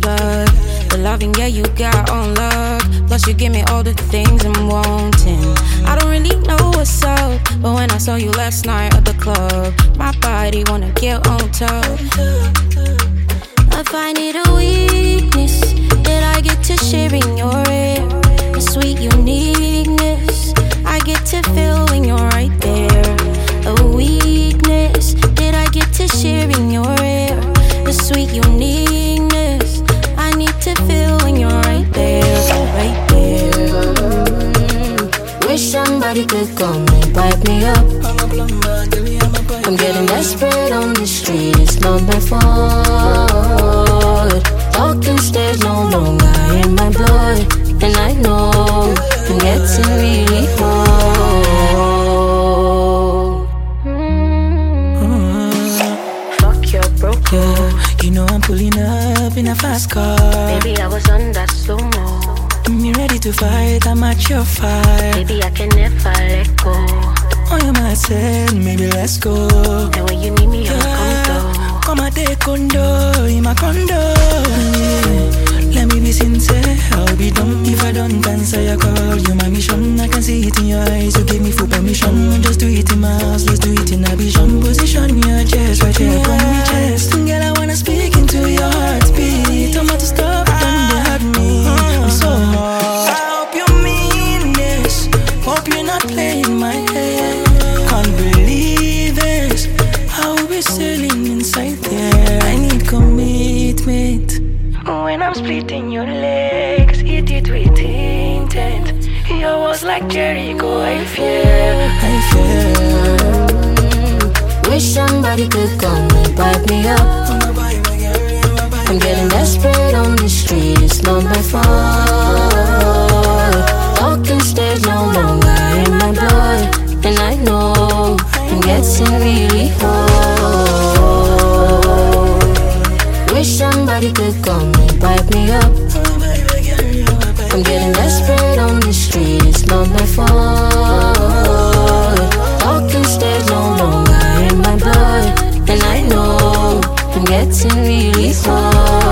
blood. The loving, yeah, you got on luck. Plus you give me all the things I'm wanting. I don't really know what's up, but when I saw you last night at the club, my body wanna get on top. I find it a weakness that I get to share in your air. A sweet uniqueness I get to feel when you're right there. A weakness that I get to share in your air. A sweet uniqueness I need to feel when you're right there, right there. Wish somebody could come and pipe me up. I'm getting desperate on the street, it's not my fault. Talking stays no longer in my blood, and I know I'm getting really cold. Fuck your broke. Yeah, you know I'm pulling up in a fast car. Baby, I was on that slow-mo. Me ready to fight, I'm at your fire. Baby, I can never let go. Oh, you might say, maybe let's go. And when you need me, I'ma come through. Come and take condo, in my condo. Yeah. Let me be sincere, I'll be dumb if I don't answer your call. You're my mission, I can see it in your eyes. You give me full permission, just do it in my house. Let's do it in a vision. Position your chest right here on my chest. Girl, I wanna speak into your heartbeat. I'm not to stop, don't they hurt me. I'm so hard. I hope you mean this. Hope you're not playing my head. Can't believe this. I will be sailing inside there. I need commitment. When I'm splitting your legs, hit it with intent. Your was like Jericho, I fear. Wish somebody could come and pipe me up. I'm getting desperate on the street, it's not my fault. Talking stays no longer in my blood, and I know I'm getting really cold. Wish somebody could come and pipe me up. I'm getting desperate on the street, it's not my fault. Talking stays no longer in my blood, and I know I'm getting really cold.